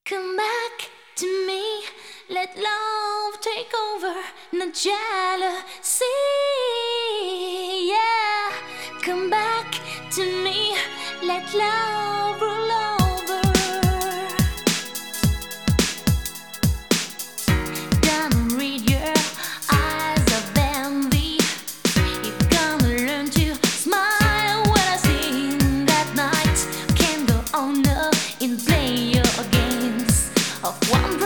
Come back to me, let love take over, not jealousy. Yeah, come back to me, let love rule over. Gonna read your eyes of envy. You're gonna learn to smile when I sing at night. Can't go on up in play your games of one.